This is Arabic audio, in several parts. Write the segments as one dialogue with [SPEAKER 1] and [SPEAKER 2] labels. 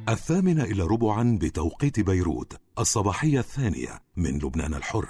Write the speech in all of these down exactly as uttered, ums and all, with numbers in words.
[SPEAKER 1] الثامنة إلى ربعا بتوقيت بيروت، الصباحية الثانية من لبنان الحر.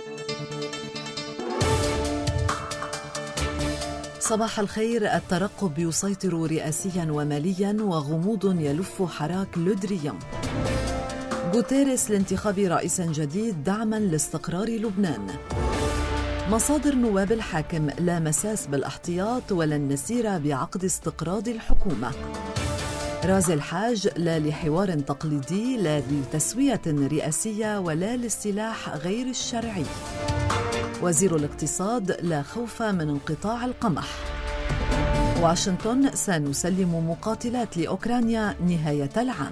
[SPEAKER 2] صباح الخير. الترقب يسيطر رئاسيا وماليا وغموض يلف حراك لودريان. غوتيريس لانتخاب رئيس جديد دعما لاستقرار لبنان. مصادر نواب الحاكم: لا مساس بالاحتياط ولن نسير بعقد استقراض الحكومة. رازي الحاج: لا لحوار تقليدي، لا لتسوية رئاسية ولا للسلاح غير الشرعي. وزير الاقتصاد: لا خوف من انقطاع القمح. واشنطن: سنسلم مقاتلات لأوكرانيا نهاية العام.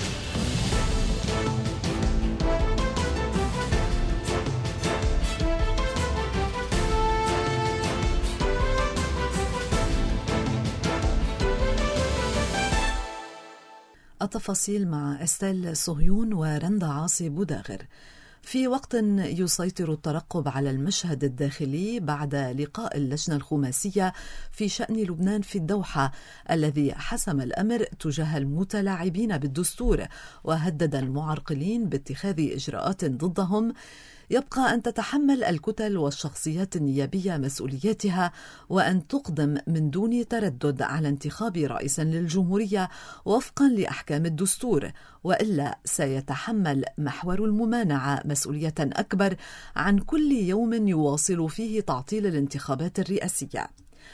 [SPEAKER 2] التفاصيل مع أستيل صهيون ورندا عاصي بوداغر. في وقت يسيطر الترقب على المشهد الداخلي بعد لقاء اللجنة الخماسية في شأن لبنان في الدوحة الذي حسم الأمر تجاه المتلاعبين بالدستور وهدد المعرقلين باتخاذ إجراءات ضدهم، يبقى أن تتحمل الكتل والشخصيات النيابية مسؤولياتها وأن تقدم من دون تردد على انتخاب رئيس للجمهورية وفقا لأحكام الدستور، وإلا سيتحمل محور الممانعة مسؤولية أكبر عن كل يوم يواصل فيه تعطيل الانتخابات الرئاسية.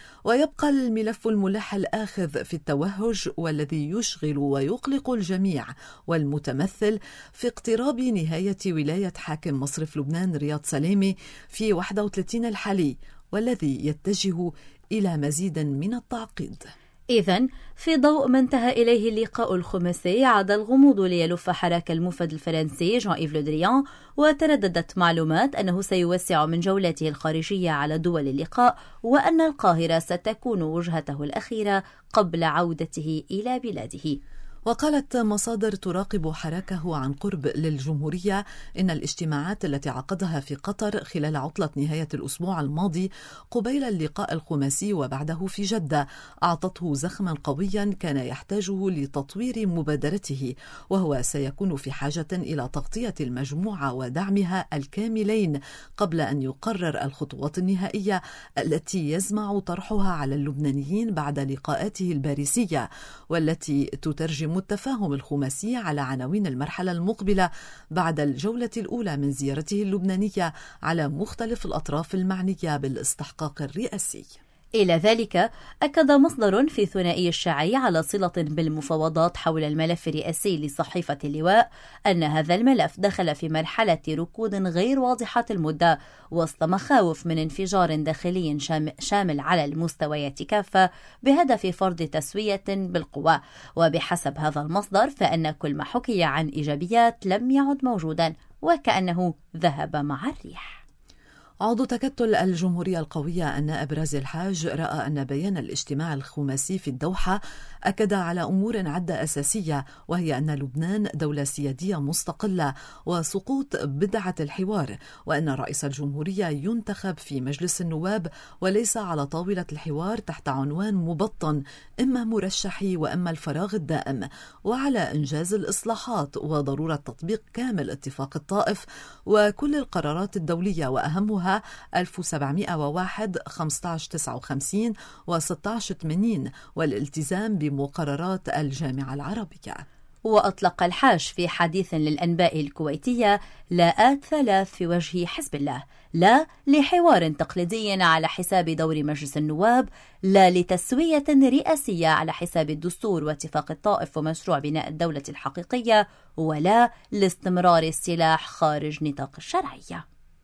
[SPEAKER 2] ويبقى الملف الملح الآخذ في التوهج والذي يشغل ويقلق الجميع والمتمثل في اقتراب نهاية ولاية حاكم مصرف لبنان رياض سلامة في واحد وثلاثين الحالي، والذي يتجه إلى مزيد من التعقيد.
[SPEAKER 3] إذن في ضوء ما انتهى إليه اللقاء الخماسي عاد الغموض ليلف حراك الموفد الفرنسي جان إيف لودريان، وترددت معلومات أنه سيوسع من جولاته الخارجية على دول اللقاء وأن القاهرة ستكون وجهته الأخيرة قبل عودته إلى بلاده.
[SPEAKER 2] وقالت مصادر تراقب حراكه عن قرب للجمهورية إن الاجتماعات التي عقدها في قطر خلال عطلة نهاية الأسبوع الماضي قبيل اللقاء الخماسي وبعده في جدة أعطته زخما قويا كان يحتاجه لتطوير مبادرته، وهو سيكون في حاجة إلى تغطية المجموعة ودعمها الكاملين قبل أن يقرر الخطوات النهائية التي يزمع طرحها على اللبنانيين بعد لقاءاته الباريسية، والتي تترجم التفاهم الخماسي على عناوين المرحلة المقبلة بعد الجولة الأولى من زيارته اللبنانية على مختلف الأطراف المعنية بالاستحقاق الرئاسي.
[SPEAKER 3] إلى ذلك أكد مصدر في ثنائي الشاعي على صلة بالمفاوضات حول الملف الرئاسي لصحيفة اللواء أن هذا الملف دخل في مرحلة ركود غير واضحة المدة وسط مخاوف من انفجار داخلي شامل على المستويات كافة بهدف فرض تسوية بالقوى. وبحسب هذا المصدر فإن كل ما حكي عن إيجابيات لم يعد موجودا وكأنه ذهب مع الريح.
[SPEAKER 2] عضو تكتل الجمهورية القوية النائب رازي الحاج رأى أن بيان الاجتماع الخماسي في الدوحة أكد على أمور عدة أساسية، وهي أن لبنان دولة سيادية مستقلة وسقوط بدعة الحوار، وأن رئيس الجمهورية ينتخب في مجلس النواب وليس على طاولة الحوار تحت عنوان مبطن إما مرشحي وإما الفراغ الدائم، وعلى إنجاز الإصلاحات وضرورة تطبيق كامل اتفاق الطائف وكل القرارات الدولية وأهمها ألف وسبعمائة وواحد خمسة عشر تسعة وخمسين و ستة عشر ثمانين والالتزام بمقررات الجامعة العربية.
[SPEAKER 3] وأطلق الحاج في حديث للأنباء الكويتية لاءات ثلاث في وجه حزب الله: لا لحوار تقليدي على حساب دور مجلس النواب، لا لتسوية رئاسية على حساب الدستور واتفاق الطائف ومشروع بناء الدولة الحقيقية، ولا لاستمرار السلاح خارج نطاق الشرعية.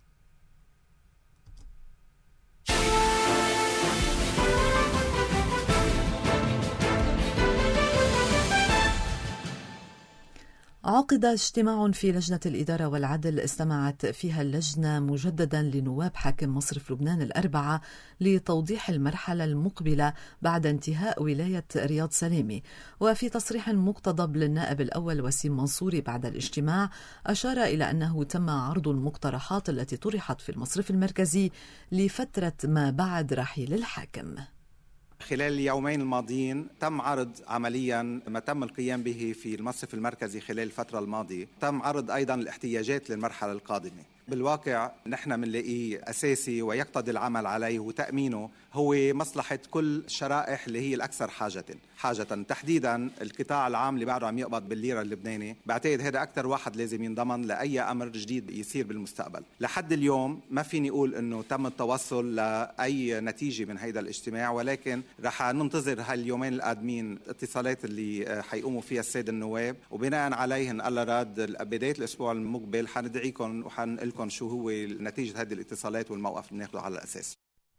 [SPEAKER 2] عقد اجتماع في لجنة الإدارة والعدل استمعت فيها اللجنة مجددا لنواب حاكم مصرف لبنان الأربعة لتوضيح المرحلة المقبلة بعد انتهاء ولاية رياض سلامة. وفي تصريح مقتضب للنائب الأول وسيم منصوري بعد الاجتماع أشار إلى أنه تم عرض المقترحات التي طرحت في المصرف المركزي لفترة ما بعد رحيل الحاكم.
[SPEAKER 4] خلال اليومين الماضيين تم عرض عمليا ما تم القيام به في المصرف المركزي خلال الفترة الماضية، تم عرض أيضا الاحتياجات للمرحلة القادمة. بالواقع نحن بنلاقيه أساسي ويقتضي العمل عليه وتأمينه هو مصلحة كل الشرائح اللي هي الأكثر حاجة حاجة تحديدا القطاع العام اللي بعده عم يقبض بالليرة اللبناني. بعتقد هذا أكثر واحد لازم ينضمن لأي أمر جديد يصير بالمستقبل. لحد اليوم ما فيني أقول أنه تم التوصل لأي نتيجة من هذا الاجتماع، ولكن رح ننتظر هاليومين القادمين اتصالات اللي حيقوموا فيها السادة النواب، وبناء عليهن الله راد بداية الأسبوع المقبل حندعيكم وحنقول لكم شو هو نتيجة هذه الاتصالات والموقف اللي ناخده على الأساس.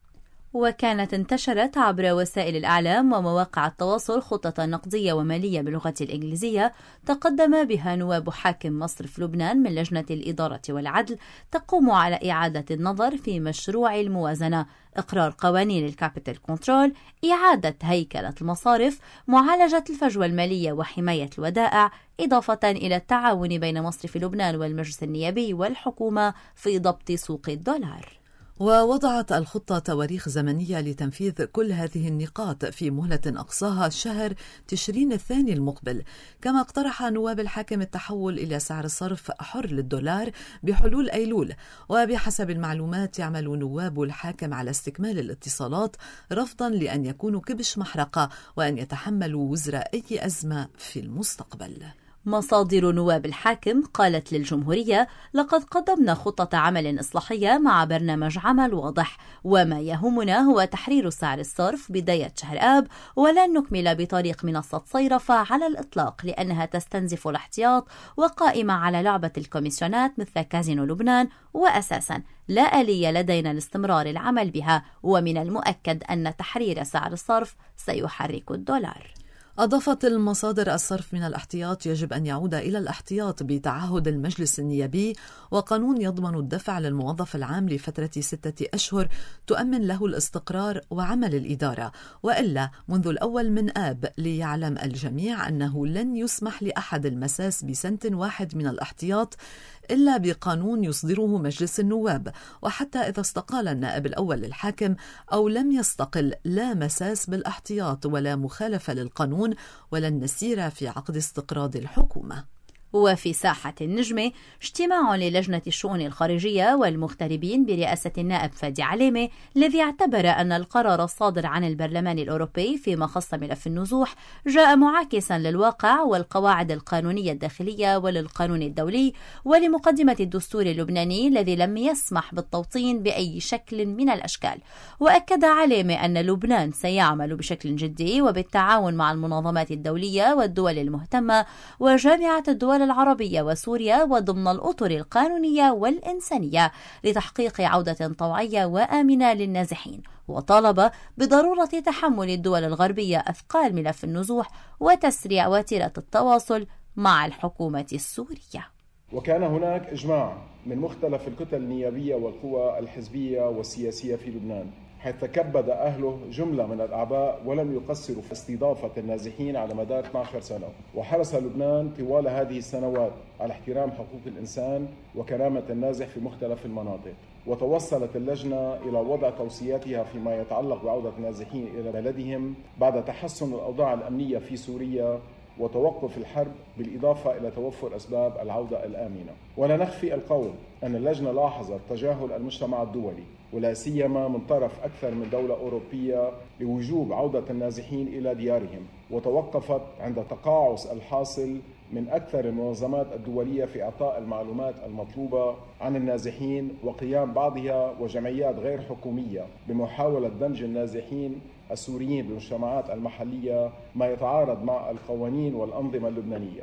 [SPEAKER 3] وكانت انتشرت عبر وسائل الإعلام ومواقع التواصل خطة نقدية ومالية باللغة الإنجليزية تقدم بها نواب حاكم مصرف لبنان من لجنة الإدارة والعدل تقوم على إعادة النظر في مشروع الموازنة، إقرار قوانين الكابيتال كنترول، إعادة هيكلة المصارف، معالجة الفجوة المالية وحماية الودائع، إضافة إلى التعاون بين مصرف لبنان والمجلس النيابي والحكومة في ضبط سوق الدولار.
[SPEAKER 2] ووضعت الخطة تواريخ زمنية لتنفيذ كل هذه النقاط في مهلة أقصاها شهر تشرين الثاني المقبل. كما اقترح نواب الحاكم التحول إلى سعر صرف حر للدولار بحلول أيلول. وبحسب المعلومات يعمل نواب الحاكم على استكمال الاتصالات رفضا لأن يكونوا كبش محرقة وأن يتحملوا وزر أي أزمة في المستقبل.
[SPEAKER 3] مصادر نواب الحاكم قالت للجمهورية: لقد قدمنا خطة عمل إصلاحية مع برنامج عمل واضح، وما يهمنا هو تحرير سعر الصرف بداية شهر آب، ولن نكمل بطريق منصة صيرفة على الإطلاق لأنها تستنزف الاحتياط وقائمة على لعبة الكوميسيونات مثل كازينو لبنان، وأساسا لا آلية لدينا لاستمرار العمل بها، ومن المؤكد أن تحرير سعر الصرف سيحرك الدولار.
[SPEAKER 2] أضافت المصادر: الصرف من الاحتياط يجب أن يعود إلى الاحتياط بتعهد المجلس النيابي وقانون يضمن الدفع للموظف العام لفترة ستة أشهر تؤمن له الاستقرار وعمل الإدارة، وإلا منذ الأول من آب ليعلم الجميع أنه لن يسمح لأحد المساس بسنت واحد من الاحتياط إلا بقانون يصدره مجلس النواب، وحتى إذا استقال النائب الأول للحاكم أو لم يستقل لا مساس بالاحتياط ولا مخالفة للقانون، ولن نسير في عقد استقراض الحكومة.
[SPEAKER 3] وفي ساحة النجمة اجتماع للجنة الشؤون الخارجية والمغتربين برئاسة النائب فادي علامة، الذي اعتبر أن القرار الصادر عن البرلمان الأوروبي فيما خص ملف النزوح جاء معاكسا للواقع والقواعد القانونية الداخلية وللقانون الدولي ولمقدمة الدستور اللبناني الذي لم يسمح بالتوطين بأي شكل من الأشكال. وأكد علامة أن لبنان سيعمل بشكل جدي وبالتعاون مع المنظمات الدولية والدول المهتمة وجامعة الدول العربية وسوريا وضمن الأطر القانونية والإنسانية لتحقيق عودة طوعية وآمنة للنازحين، وطالب بضرورة تحمل الدول الغربية أثقال ملف النزوح وتسريع وتيرة التواصل مع الحكومة السورية.
[SPEAKER 5] وكان هناك إجماع من مختلف الكتل النيابية والقوى الحزبية والسياسية في لبنان، حيث تكبد أهله جملة من الأعباء ولم يقصروا في استضافة النازحين على مدار اثنتي عشرة سنة. وحرص لبنان طوال هذه السنوات على احترام حقوق الإنسان وكرامة النازح في مختلف المناطق. وتوصلت اللجنة إلى وضع توصياتها فيما يتعلق بعودة النازحين إلى بلدهم بعد تحسن الأوضاع الأمنية في سوريا وتوقف الحرب، بالإضافة إلى توفر أسباب العودة الآمنة. ولا نخفي القول أن اللجنة لاحظت تجاهل المجتمع الدولي ولا سيما من طرف أكثر من دولة أوروبية لوجوب عودة النازحين إلى ديارهم، وتوقفت عند تقاعس الحاصل من أكثر المنظمات الدولية في إعطاء المعلومات المطلوبة عن النازحين، وقيام بعضها وجمعيات غير حكومية بمحاولة دمج النازحين السوريين بالمجتمعات المحلية، ما يتعارض مع القوانين والأنظمة اللبنانية.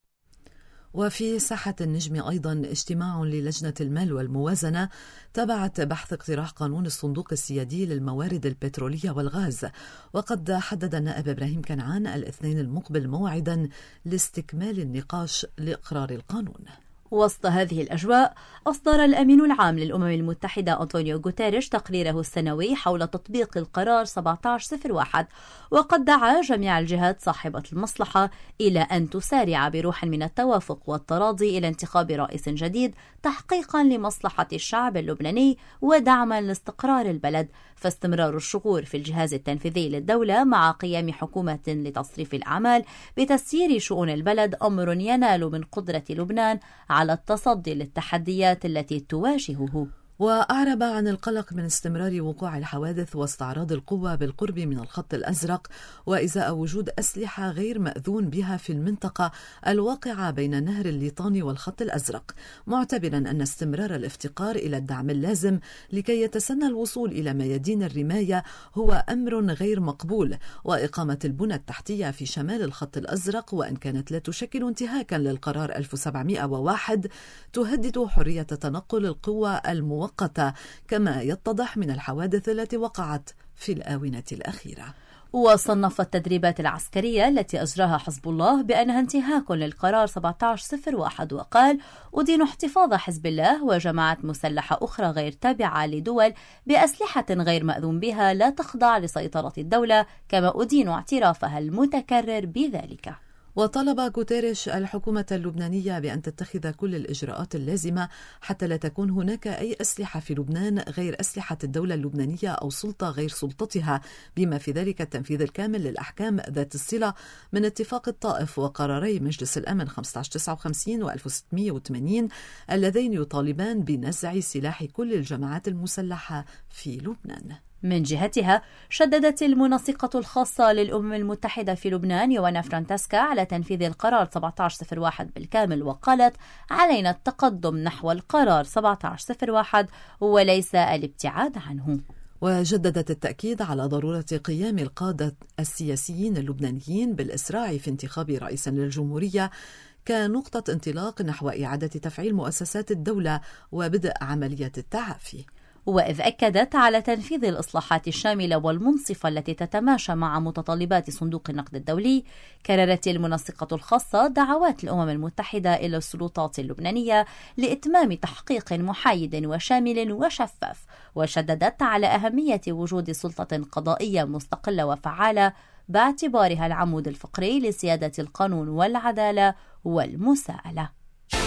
[SPEAKER 2] وفي ساحة النجم أيضا اجتماع للجنة المال والموازنة تبعت بحث اقتراح قانون الصندوق السيادي للموارد البترولية والغاز، وقد حدد النائب إبراهيم كنعان الاثنين المقبل موعدا لاستكمال النقاش لإقرار القانون.
[SPEAKER 3] وسط هذه الأجواء أصدر الأمين العام للأمم المتحدة أنطونيو غوتيريش تقريره السنوي حول تطبيق القرار سبعة عشر صفر واحد، وقد دعا جميع الجهات صاحبة المصلحة إلى أن تسارع بروح من التوافق والتراضي إلى انتخاب رئيس جديد تحقيقا لمصلحة الشعب اللبناني ودعما لاستقرار البلد، فاستمرار الشغور في الجهاز التنفيذي للدولة مع قيام حكومة لتصريف الأعمال بتسيير شؤون البلد أمر ينال من قدرة لبنان على التصدي للتحديات التي تواجهه.
[SPEAKER 2] وأعرب عن القلق من استمرار وقوع الحوادث واستعراض القوة بالقرب من الخط الأزرق وإزاء وجود أسلحة غير مأذون بها في المنطقة الواقعة بين نهر الليطان والخط الأزرق، معتبرا أن استمرار الافتقار إلى الدعم اللازم لكي يتسنى الوصول إلى ميادين الرماية هو أمر غير مقبول، وإقامة البنى التحتية في شمال الخط الأزرق وإن كانت لا تشكل انتهاكا للقرار ألف وسبعمائة وواحد تهدد حرية تنقل القوى الموقعة مؤقتة كما يتضح من الحوادث التي وقعت في الآونة الأخيرة.
[SPEAKER 3] وصنف التدريبات العسكرية التي أجراها حزب الله بأنها انتهاك للقرار سبعة عشر صفر واحد، وقال: أدين احتفاظ حزب الله وجماعات مسلحة أخرى غير تابعة لدول بأسلحة غير مأذون بها لا تخضع لسيطرة الدولة، كما أدين اعترافها المتكرر بذلك.
[SPEAKER 2] وطلب غوتيريش الحكومة اللبنانية بأن تتخذ كل الإجراءات اللازمة حتى لا تكون هناك أي أسلحة في لبنان غير أسلحة الدولة اللبنانية أو سلطة غير سلطتها، بما في ذلك التنفيذ الكامل للأحكام ذات الصلة من اتفاق الطائف وقراري مجلس الأمن خمسة عشر تسعة وخمسين و ألف وستمائة وثمانين اللذين يطالبان بنزع سلاح كل الجماعات المسلحة في لبنان.
[SPEAKER 3] من جهتها شددت المنسقة الخاصة للأمم المتحدة في لبنان يوانا فرانتسكا على تنفيذ القرار سبعة عشر صفر واحد بالكامل، وقالت: علينا التقدم نحو القرار سبعة عشر صفر واحد وليس الابتعاد عنه.
[SPEAKER 2] وجددت التأكيد على ضرورة قيام القادة السياسيين اللبنانيين بالإسراع في انتخاب رئيس للجمهورية كنقطة انطلاق نحو إعادة تفعيل مؤسسات الدولة وبدء عملية التعافي.
[SPEAKER 3] وإذ أكدت على تنفيذ الإصلاحات الشاملة والمنصفة التي تتماشى مع متطلبات صندوق النقد الدولي، كررت المنسقة الخاصة دعوات الأمم المتحدة إلى السلطات اللبنانية لإتمام تحقيق محايد وشامل وشفاف، وشددت على أهمية وجود سلطة قضائية مستقلة وفعالة باعتبارها العمود الفقري لسيادة القانون والعدالة والمساءلة.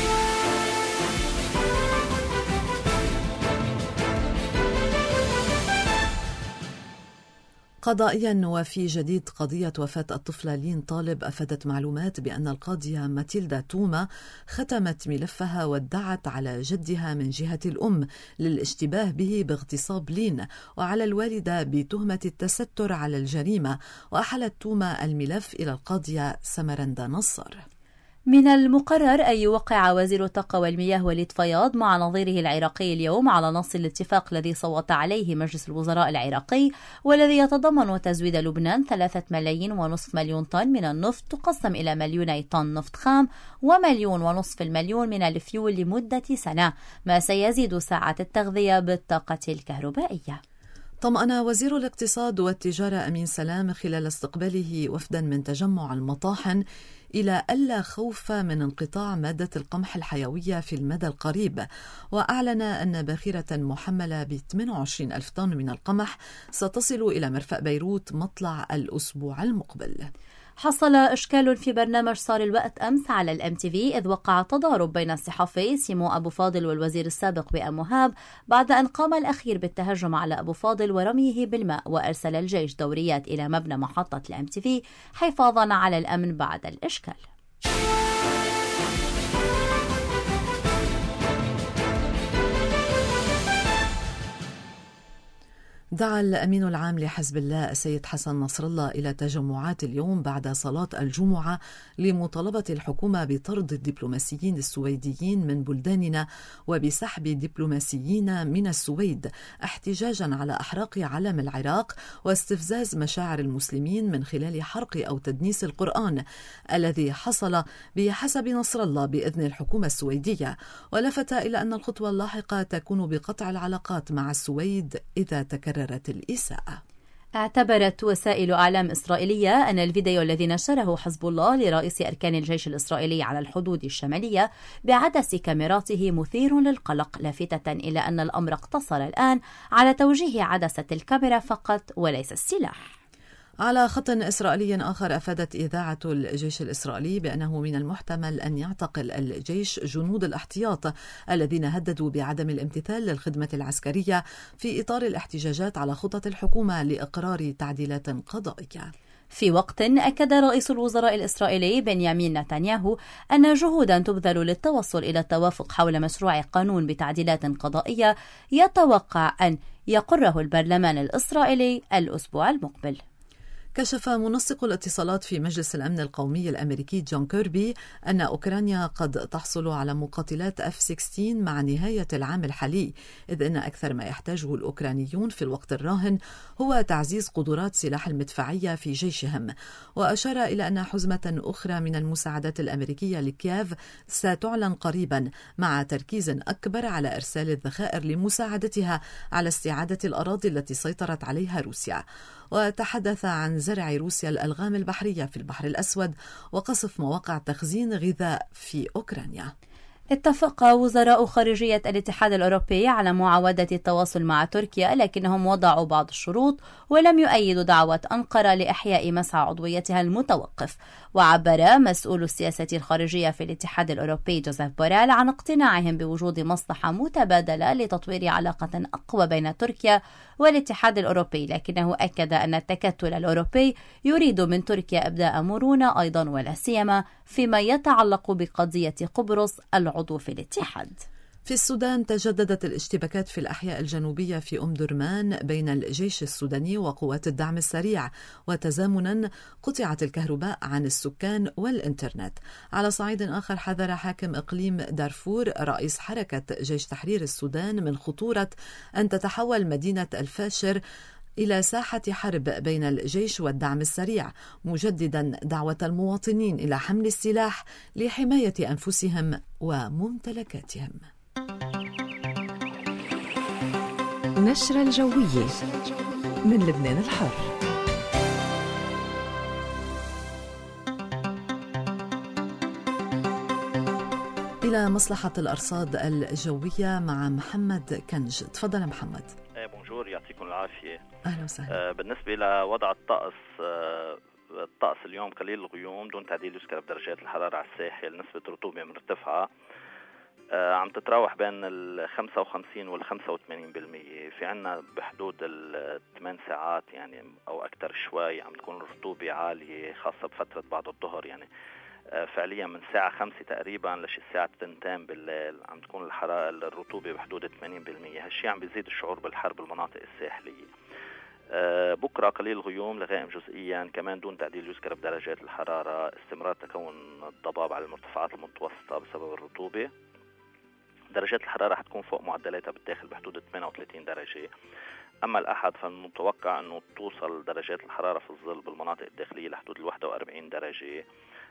[SPEAKER 2] قضائيا وفي جديد قضية وفاة الطفلة لين طالب، أفادت معلومات بأن القاضية ماتيلدا توما ختمت ملفها وادعت على جدها من جهة الأم للاشتباه به باغتصاب لين وعلى الوالدة بتهمة التستر على الجريمة، وأحلت توما الملف إلى القاضية سمرندا نصر.
[SPEAKER 3] من المقرر أن يوقع وزير الطاقة والمياه وليد فياض مع نظيره العراقي اليوم على نص الاتفاق الذي صوت عليه مجلس الوزراء العراقي، والذي يتضمن تزويد لبنان ثلاثة ملايين ونصف مليون طن من النفط تقسم إلى مليوني طن نفط خام ومليون ونصف المليون من الفيول لمدة سنة، ما سيزيد ساعات التغذية بالطاقة الكهربائية.
[SPEAKER 2] طمأن وزير الاقتصاد والتجارة أمين سلام خلال استقباله وفدا من تجمع المطاحن إلى ألا خوف من انقطاع مادة القمح الحيوية في المدى القريب، وأعلن أن باخرة محملة ب ثمانية وعشرين ألف طن من القمح ستصل إلى مرفأ بيروت مطلع الأسبوع المقبل.
[SPEAKER 3] حصل إشكال في برنامج صار الوقت أمس على الام تي في، إذ وقع تضارب بين الصحفي سيمو أبو فاضل والوزير السابق بأم مهاب بعد أن قام الأخير بالتهجم على أبو فاضل ورميه بالماء، وأرسل الجيش دوريات إلى مبنى محطة الام تي في حفاظا على الأمن بعد الإشكال.
[SPEAKER 2] دعا الأمين العام لحزب الله السيد حسن نصر الله إلى تجمعات اليوم بعد صلاة الجمعة لمطالبة الحكومة بطرد الدبلوماسيين السويديين من بلداننا وبسحب دبلوماسيين من السويد، احتجاجا على إحراق علم العراق واستفزاز مشاعر المسلمين من خلال حرق أو تدنيس القرآن الذي حصل بحسب نصر الله بإذن الحكومة السويدية، ولفت إلى أن الخطوة اللاحقة تكون بقطع العلاقات مع السويد إذا تكرر الإساءة.
[SPEAKER 3] اعتبرت وسائل أعلام إسرائيلية أن الفيديو الذي نشره حزب الله لرئيس أركان الجيش الإسرائيلي على الحدود الشمالية بعدسة كاميراته مثير للقلق، لافتة إلى أن الأمر اقتصر الآن على توجيه عدسة الكاميرا فقط وليس السلاح.
[SPEAKER 2] على خط إسرائيلي آخر، أفادت إذاعة الجيش الإسرائيلي بأنه من المحتمل أن يعتقل الجيش جنود الاحتياط الذين هددوا بعدم الامتثال للخدمة العسكرية في إطار الاحتجاجات على خطط الحكومة لإقرار تعديلات قضائية.
[SPEAKER 3] في وقت أكد رئيس الوزراء الإسرائيلي بنيامين نتنياهو أن جهودا تبذل للتوصل إلى التوافق حول مشروع قانون بتعديلات قضائية يتوقع أن يقره البرلمان الإسرائيلي الأسبوع المقبل.
[SPEAKER 2] كشف منسق الاتصالات في مجلس الأمن القومي الأمريكي جون كيربي أن أوكرانيا قد تحصل على مقاتلات إف ستة عشر مع نهاية العام الحالي، إذ أن أكثر ما يحتاجه الأوكرانيون في الوقت الراهن هو تعزيز قدرات سلاح المدفعية في جيشهم. وأشار إلى أن حزمة أخرى من المساعدات الأمريكية لكييف ستعلن قريبا، مع تركيز أكبر على إرسال الذخائر لمساعدتها على استعادة الأراضي التي سيطرت عليها روسيا. وتحدث عن زرع روسيا الألغام البحرية في البحر الأسود وقصف مواقع تخزين غذاء في أوكرانيا.
[SPEAKER 3] اتفق وزراء خارجية الاتحاد الأوروبي على معاودة التواصل مع تركيا، لكنهم وضعوا بعض الشروط ولم يؤيدوا دعوة أنقرة لإحياء مسعى عضويتها المتوقف. وعبر مسؤول السياسة الخارجية في الاتحاد الأوروبي جوزيف بوريل عن اقتناعهم بوجود مصلحة متبادلة لتطوير علاقة أقوى بين تركيا والاتحاد الأوروبي، لكنه أكد أن التكتل الأوروبي يريد من تركيا إبداء مرونة أيضا، ولا سيما فيما يتعلق بقضية قبرص العضو في الاتحاد.
[SPEAKER 2] في السودان تجددت الاشتباكات في الأحياء الجنوبية في أم درمان بين الجيش السوداني وقوات الدعم السريع، وتزامنا قطعت الكهرباء عن السكان والإنترنت. على صعيد آخر، حذر حاكم إقليم دارفور رئيس حركة جيش تحرير السودان من خطورة أن تتحول مدينة الفاشر إلى ساحة حرب بين الجيش والدعم السريع، مجددا دعوة المواطنين إلى حمل السلاح لحماية أنفسهم وممتلكاتهم.
[SPEAKER 6] نشرة الجوية من لبنان الحر.
[SPEAKER 2] إلى مصلحة الأرصاد الجوية مع محمد كنج. تفضل محمد.
[SPEAKER 7] بونجور، يعطيكم العافية.
[SPEAKER 2] أهلا وسهلا.
[SPEAKER 7] آه بالنسبة لوضع الطقس، آه الطقس اليوم قليل الغيوم، دون تعديل يذكر بدرجات الحرارة على الساحل. نسبة رطوبة مرتفعة، آه عم تتراوح بين ال خمسة وخمسين وال خمسة وثمانين بالمية. في عنا بحدود الثمان ساعات يعني أو أكثر شوي عم تكون الرطوبة عالية، خاصة بفترة بعد الظهر. يعني آه فعليا من ساعة خمسة تقريبا لشي الساعة تنتين بالليل عم تكون الحرارة الرطوبة بحدود ثمانين بالمية. هالشي عم بيزيد الشعور بالحر بالمناطق الساحلية. آه بكرة قليل غيوم لغائم جزئيا، كمان دون تعديل يذكر بدرجات الحرارة. استمرار تكون الضباب على المرتفعات المتوسطة بسبب الرطوبة. درجات الحرارة حتكون فوق معدلاتها بالداخل بحدود ثمانية وثلاثين درجة. أما الأحد فالمتوقع أنه توصل درجات الحرارة في الظل بالمناطق الداخلية لحدود الواحد وأربعين درجة.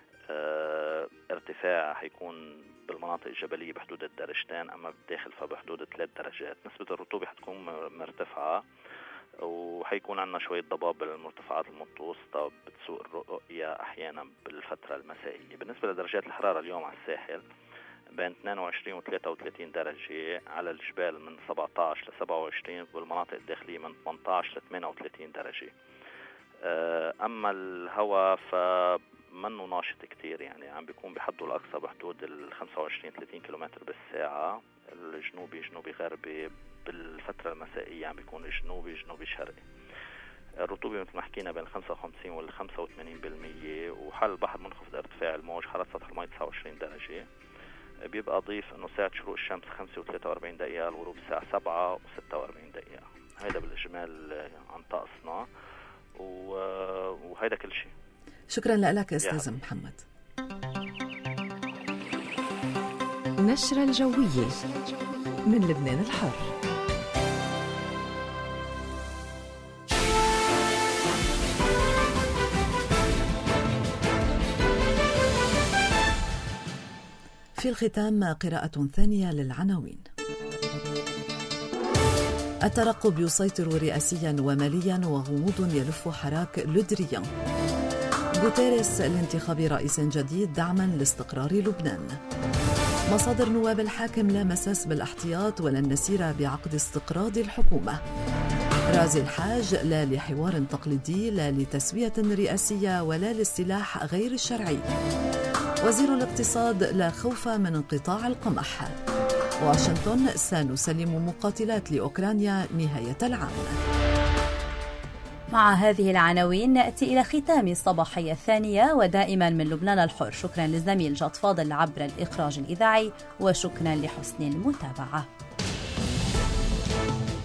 [SPEAKER 7] اه ارتفاع حيكون بالمناطق الجبلية بحدود الدرجتين، أما بالداخل فبحدود ثلاث درجات. نسبة الرطوبة حتكون مرتفعة، وحيكون عندنا شوية ضباب بالمرتفعات المتوسطة بتسوء الرؤية أحيانا بالفترة المسائية. بالنسبة لدرجات الحرارة اليوم على الساحل بين اثنين وعشرين و ثلاثة وثلاثين درجة، على الجبال من سبعة عشر ل سبعة وعشرين، والمناطق الداخلية من ثمانية عشر ل ثمانية وثلاثين درجة. أما الهواء فمنه ناشط كتير، يعني عم بيكون بحده الأقصى بحدود ال خمسة وعشرين ثلاثين كيلومتر بالساعة. الجنوبي جنوبي غربي بالفترة المسائية عم بيكون جنوبي جنوبي شرقي. الرطوبة مثل ما حكينا بين خمسة وخمسين وال خمسة وثمانين بالمية. وحال البحر منخفض ارتفاع الموج، حرارة سطح الماء تسعة وعشرين درجة. بيبقى ضيف انه ساعة شروق الشمس خمسة وثلاثة وأربعين دقيقة، الغروب الساعة سبعة وستة وأربعين دقيقة. هيدا بالإجمال عن طقسنا، وهيدا كل شيء.
[SPEAKER 2] شكرا لك أستاذ محمد.
[SPEAKER 6] نشرة الجوية من لبنان الحر.
[SPEAKER 2] في الختام قراءة ثانية للعناوين. الترقب يسيطر رئاسيا وماليا وغموض يلف حراك لودريان. غوتيريس لانتخاب رئيس جديد دعما لاستقرار لبنان. مصادر نواب الحاكم لا مساس بالاحتياط ولن نسير بعقد استقراض الحكومة. رازي الحاج لا لحوار تقليدي لا لتسوية رئاسية ولا للسلاح غير الشرعي. وزير الاقتصاد لا خوف من انقطاع القمح. واشنطن سنسلم مقاتلات لأوكرانيا نهاية العام.
[SPEAKER 3] مع هذه العناوين نأتي إلى ختام الصباحية الثانية، ودائما من لبنان الحر. شكرا للزميل جاد فاضل عبر الإخراج الإذاعي، وشكرا لحسن المتابعة.